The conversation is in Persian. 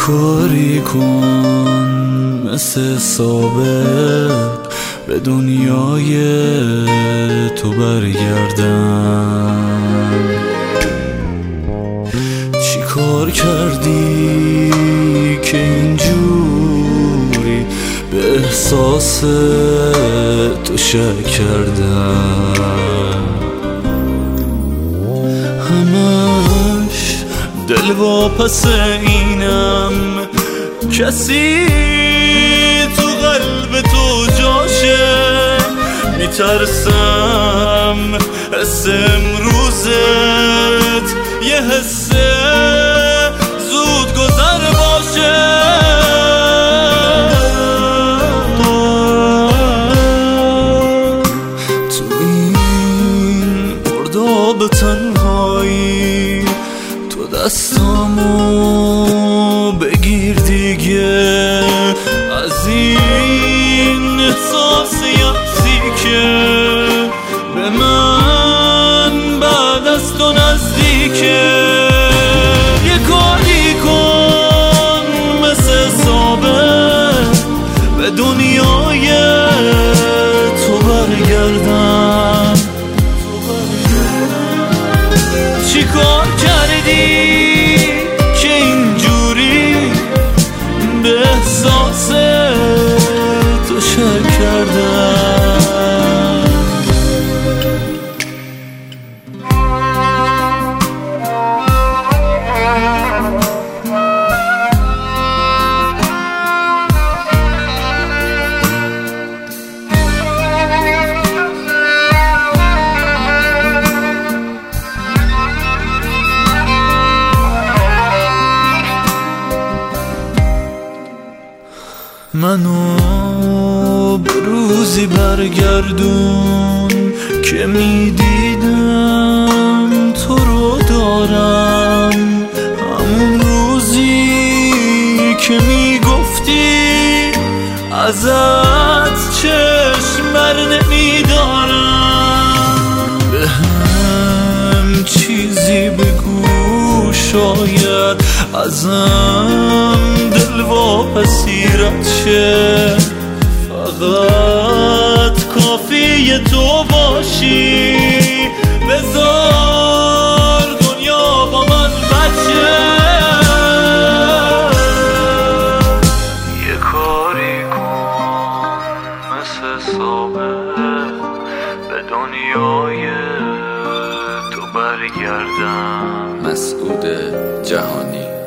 کاری کن مثل سابق به دنیای تو برگردم. چی کار کردی که اینجوری به احساس تو شک کردم؟ همش دل واپس اینم، کسی تو قلب تو جاشه. میترسم حس امروزت یه حس زود گذر باشه. تو این مرداب تنهایی تو دستامو بگیر دیگه، از این احساس یأسی که به من بعد از تو نزدیکه. یه کاری کن مثل سابق به دنیای تو برگردم. چی کار کردی که اینجوری به احساس تو شک کردم؟ منو به روزی برگردون که میدیدم تو رو دارم، همون روزی که میگفتی ازت چشم بر نمیدارم. به هم چیزی بگو شاید ازم دل واپسی رد شه. فقط کافیه تو باشی، بذار دنیا با من بچه. یه کاری کن مثل سابق به دنیای تو برگردم. مسعود جهانی.